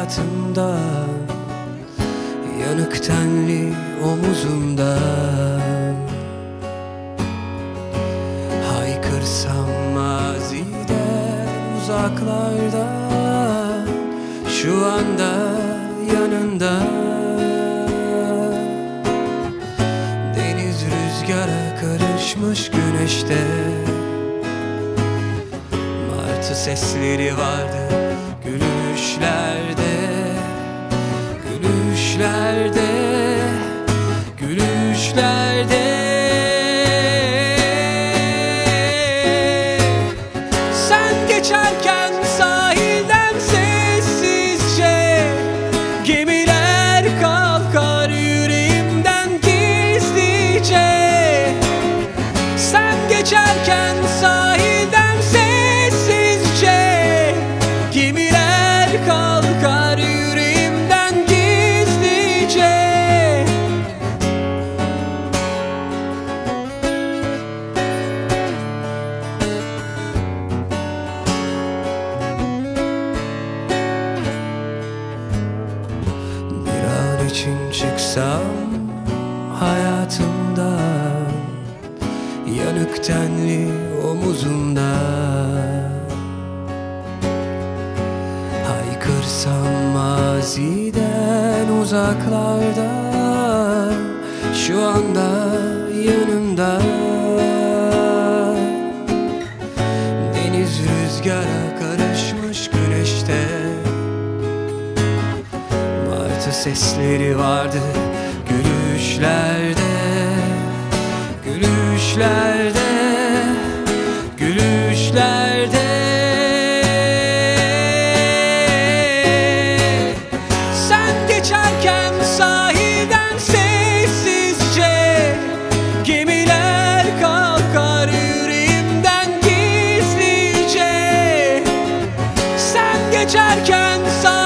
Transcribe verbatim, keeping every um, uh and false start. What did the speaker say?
hayatımdan, yanık tenli omuzumdan. Haykırsam maziden, uzaklarda, şu anda yanında. Deniz rüzgara karışmış güneşte, martı sesleri vardı gülüşlerde, gülüşlerde, gülüşlerde. Sen geçerken sahilden sessizce, gemiler kalkar yüreğimden gizlice. Sen geçerken sahilden sessizce, gemiler kalkar yüreğimden gizlice. Bir an için çıksam hayatımdan, yanık tenli omuzumdan. Haykırsam maziden, uzaklarda, şu anda yanımda. Deniz rüzgara karışmış güneşte, martı sesleri vardı gülüşlerde, gülüşlerde, gülüşlerde. Sen geçerken sahilden sessizce, gemiler kalkar yüreğimden gizlice. Sen geçerken sahilden